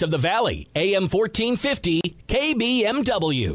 Voice of the Valley, AM 1450, KBMW.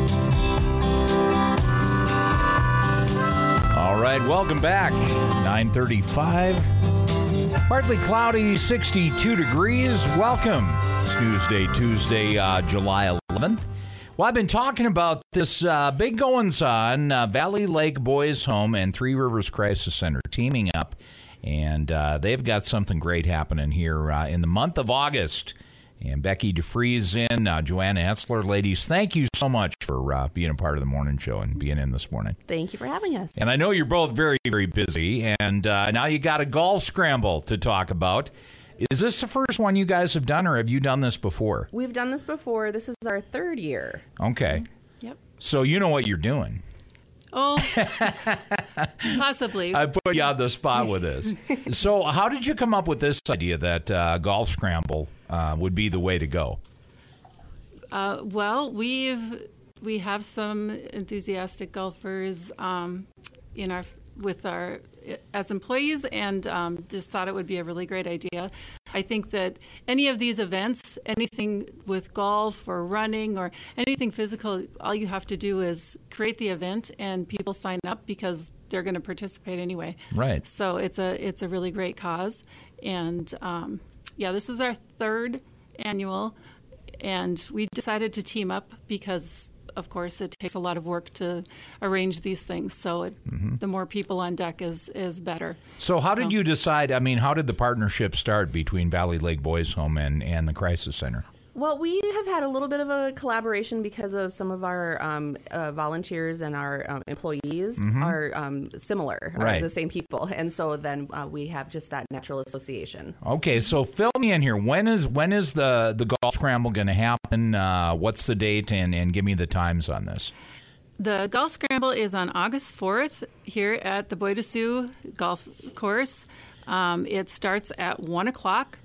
All right, welcome back. 9:35. Partly cloudy, 62 degrees. Welcome. It's Tuesday, July 11th. Well, I've been talking about this big goings-on, Valley Lake Boys Home and Three Rivers Crisis Center teaming up, and they've got something great happening here in the month of August. And Becky DeFries in, Joanna Etzler. Ladies, thank you so much for being a part of the morning show and being in this morning. Thank you for having us. And I know you're both very, very busy, and now you got a golf scramble to talk about. Is this the first one you guys have done, or have you done this before? We've done this before. This is our third year. Okay. Yep. So you know what you're doing. Oh, possibly. I put you on the spot with this. So how did you come up with this idea that golf scramble would be the way to go? Well, we have some enthusiastic golfers as employees, and just thought it would be a really great idea. I think that any of these events, anything with golf or running or anything physical, all you have to do is create the event, and people sign up because they're going to participate anyway. Right. So it's a really great cause, and this is our third annual, and we decided to team up because, of course, it takes a lot of work to arrange these things. So the more people on deck is better. So how did you decide? I mean, how did the partnership start between Valley Lake Boys Home and the Crisis Center? Well, we have had a little bit of a collaboration because of some of our volunteers and our employees are similar, right. The same people. And so then we have just that natural association. Okay, so fill me in here. When is the golf scramble going to happen? What's the date? And give me the times on this. The golf scramble is on August 4th here at the Bois de Sioux Golf Course. It starts at 1 o'clock.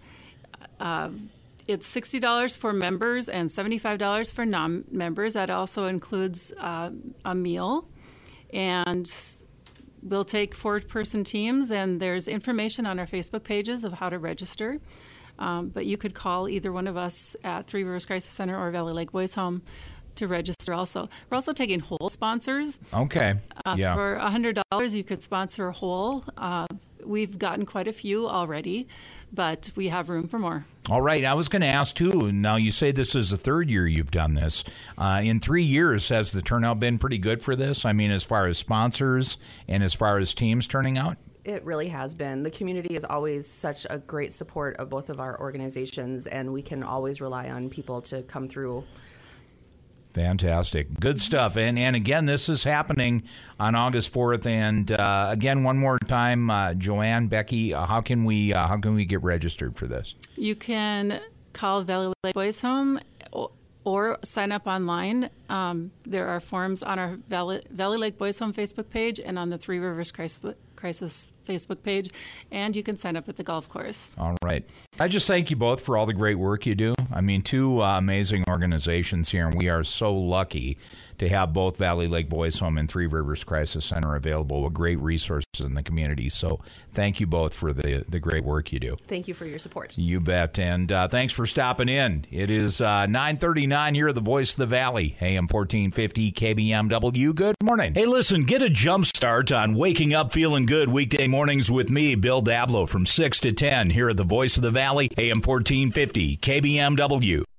It's $60 for members and $75 for non-members. That also includes a meal. And we'll take 4-person teams, and there's information on our Facebook pages of how to register. But you could call either one of us at Three Rivers Crisis Center or Valley Lake Boys Home to register also. We're also taking hole sponsors. Okay. Yeah. For $100, you could sponsor a hole. We've gotten quite a few already, but we have room for more. All right. I was going to ask, too, now you say this is the third year you've done this. In 3 years, has the turnout been pretty good for this? I mean, as far as sponsors and as far as teams turning out? It really has been. The community is always such a great support of both of our organizations, and we can always rely on people to come through. Fantastic. Good stuff. And again, this is happening on August 4th. And again, one more time, Joanne, Becky, how can we get registered for this? You can call Valley Lake Boys Home or sign up online. There are forms on our Valley Lake Boys Home Facebook page and on the Three Rivers Crisis Facebook page, and you can sign up at the golf course. All right. I just thank you both for all the great work you do. I mean, two amazing organizations here, and we are so lucky to have both Valley Lake Boys Home and Three Rivers Crisis Center available with great resources in the community. So thank you both for the great work you do. Thank you for your support. You bet. And thanks for stopping in. It is 9:39 here at the Voice of the Valley, AM 1450 KBMW. Good morning. Hey, listen, get a jump start on waking up feeling good weekday mornings with me, Bill Dablow, from 6 to 10 here at the Voice of the Valley, AM 1450 KBMW.